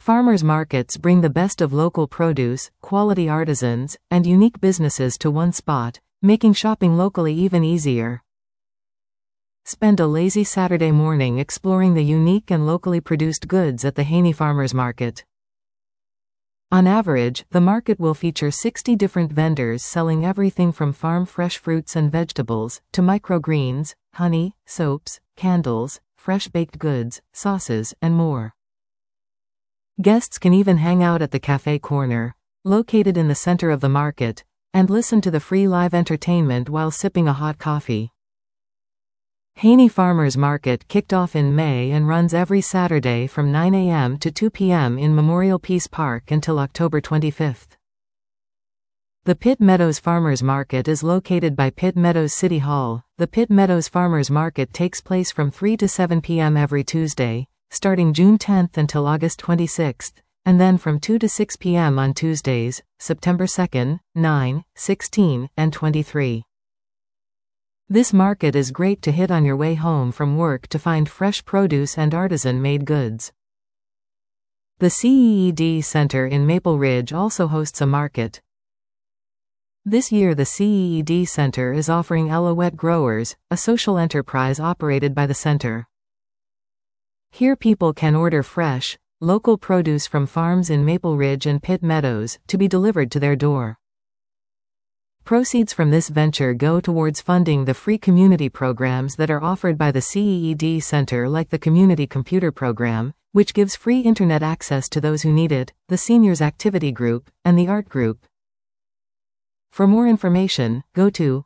Farmers markets bring the best of local produce, quality artisans, and unique businesses to one spot, making shopping locally even easier. Spend a lazy Saturday morning exploring the unique and locally produced goods at the Haney Farmers Market. On average, the market will feature 60 different vendors selling everything from farm fresh fruits and vegetables, to microgreens, honey, soaps, candles, fresh baked goods, sauces, and more. Guests can even hang out at the cafe corner, located in the center of the market, and listen to the free live entertainment while sipping a hot coffee. Haney Farmers Market kicked off in May and runs every Saturday from 9 a.m. to 2 p.m. in Memorial Peace Park until October 25th. The Pitt Meadows Farmers Market is located by Pitt Meadows City Hall. The Pitt Meadows Farmers Market takes place from 3 to 7 p.m. every Tuesday, starting June 10th until August 26th, and then from 2 to 6 p.m. on Tuesdays, September 2nd, 9, 16, and 23. This market is great to hit on your way home from work to find fresh produce and artisan-made goods. The CEED Center in Maple Ridge also hosts a market. This year the CEED Center is offering Alouette Growers, a social enterprise operated by the center. Here people can order fresh, local produce from farms in Maple Ridge and Pitt Meadows, to be delivered to their door. Proceeds from this venture go towards funding the free community programs that are offered by the CEED Center, like the Community Computer Program, which gives free internet access to those who need it, the Seniors Activity Group, and the Art Group. For more information, go to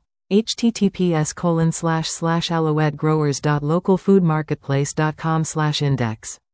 https://alouettegrowers.localfoodmarketplace.com/index.